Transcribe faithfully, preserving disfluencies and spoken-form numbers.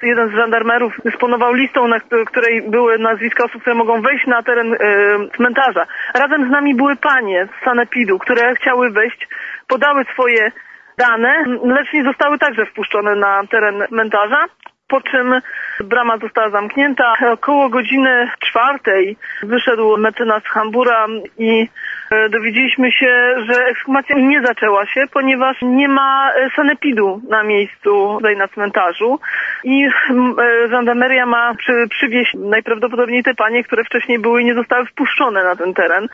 jeden z żandarmerów dysponował listą, na której były nazwiska osób, które mogą wejść na teren e, cmentarza. Razem z nami były panie z sanepidu, które chciały wejść, podały swoje dane, lecz nie zostały także wpuszczone na teren cmentarza. Po czym brama została zamknięta. Około godziny czwartej wyszedł mecenas Hambura i dowiedzieliśmy się, że ekshumacja nie zaczęła się, ponieważ nie ma sanepidu na miejscu tutaj na cmentarzu i żandarmeria ma przy, przywieźć najprawdopodobniej te panie, które wcześniej były i nie zostały wpuszczone na ten teren.